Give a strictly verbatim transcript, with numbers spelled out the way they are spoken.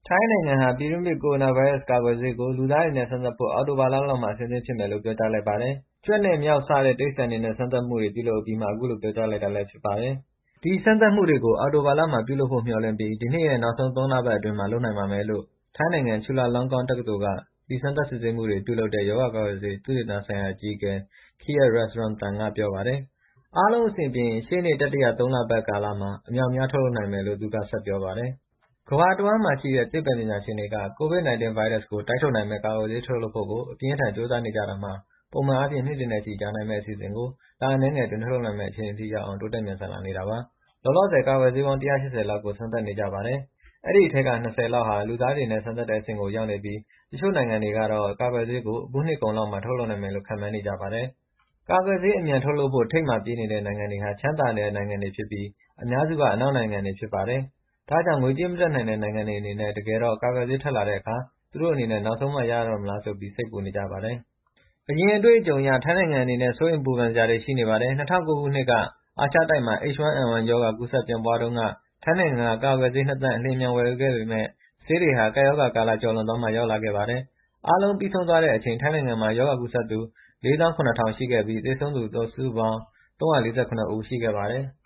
ထိုင်းနိုင်ငံဟာပြည်တွင်းဖြစ်ကိုရိုနာဗိုင်းရပ်စ်ကာကွယ်ဆေးကိုလူသားတွေနဲ့စမ်းသပ်ဖို့အောက်တိုဘာလလောက်မှာအဆင်သင့်ဖြစ်မယ်လို့ပြောကြားလိုက်ပါတယ်။ကြွက်နဲ့မျောက်စတဲ့တိရစ္ဆာန်တွေနဲ့စမ်းသပ်မှုတွေပြုလုပ်အပြီးမှာအခုလိုပြောကြားလိုက်တာလည်းဖြစ်ပါတယ်။ဒီစမ်းသပ်မှုတွေကိုအောက်တိုဘာလမှာပြုလုပ်ဖို့မျှော်လင့်ပြီးဒီနှစ်ရဲ့နောက်ဆုံးသုံးလပတ်အတွင်းမှာလုပ်နိုင်ပါမယ်လို့ထိုင်းနိုင်ငံ Chulalongkorn တက္ကသိုလ်ကဒီစမ်းသပ်စစ်ဆေးမှုတွေပြုလုပ်တဲ့ရောဂါကာကွယ်ဆေးသုတေသနဆိုင်ရာအကြီးအကဲ Kiat Ruxrungtham ကပြောပါတယ်။အားလုံးအဆင်ပြေရင်ရှေ့နှစ်တတိယသုံးလပတ်ကာလမှာအမြောက်အများထုတ်လုပ်နိုင်မယ်လို့သူကဆက်ပြောပါတယ်။ကမ္ဘာတဝန်းမှာရှိတဲ့သိပ္ပံပညာရှင်တွေက ကိုဗစ်၁၉ ဗိုင်းရပ်စ်ကိုတိုက်ထုတ်နိုင်မယ့်ကာကွယ်ဆေးထုတ်လုပ်ဖို့ကိုအပြင်းအထန်ကြိုးစားနေကြတာမှာပုံမှန်အားဖြင့်နှစ်တွေနဲ့ချီကြာနိုင်မယ့်အစီအစဉ်ကိုလအနည်းငယ်အတွင်းထုတ်လုပ်နိုင်မယ့်အခြေအနေအထိရောက်အောင်တိုးတက်မြန်ဆန်လာနေတာပါ။လောလောဆယ်ကာကွယ်ဆေးပေါင်း၁၈၀လောက်ကိုစမ်းသပ်နေကြပါတယ်။အဲဒီအထဲက၂၀လောက်ဟာလူသားတွေနဲ့စမ်းသပ်တဲ့အဆင့်ကိုရောက်နေပြီးတချို့နိုင်ငံတွေကတော့ကာကွယ်ဆေးကိုအခုနှစ်ကုန်လောက်မှာထုတ်လုပ်နိုင်မယ်လို့ခန့်မှန်းနေကြပါတယ်။ကာကွယ်ဆေးအမြန်ထုတ်လုပ်ဖို့ထိပ်မှာပြေးနေတဲ့နိုင်ငံတွေဟာချမ်းသာတဲ့နိုင်ငံတွေဖြစ်ပြီးအများစုကအနောက်နိုင်ငံတွေဖြစ်ပါတယ်။ဒါကြောင့်ငွေကြေးမတတ်နိုင်တဲ့နိုင်ငံတွေအနေနဲ့တကယ်တော့ကာကွယ်ဆေးထွက်လာတဲ့အခါသူတို့အနေနဲ့နောက်ဆုံးမှရတော့မလားဆိုပြီးစိတ်ပူနေကြပါတယ်။အရင်အတွေ့အကြုံအရထိုင်းနိုင်ငံအနေနဲ့စိုးရိမ်ပူပန်စရာတွေရှိနေပါတယ်။၂၀၀၉ခုနှစ်ကအာရှတိုက်မှာ H one N one ရောဂါကူးစက်ပြန့်ပွားတုန်းကထိုင်းနိုင်ငံကကာကွယ်ဆေးနှစ်သန်းအလျင်အမြန်ဝယ်ယူခဲ့ပေမဲ့ဆေးတွေဟာကပ်ရောဂါကာလကျော်လွန်သွားမှရောက်လာခဲ့ပါတယ်။အားလုံးပြီးဆုံးသွားတဲ့အချိန်ထိုင်းနိုင်ငံမှာရောဂါကူးစက်သူလေးသောင်းခုနစ်ထောင်ရှိခဲ့ပြီးသေဆုံးသူစုစုပေါင်းသုံးရာ၄၇ဦးရှိခဲ့ပါတယ်။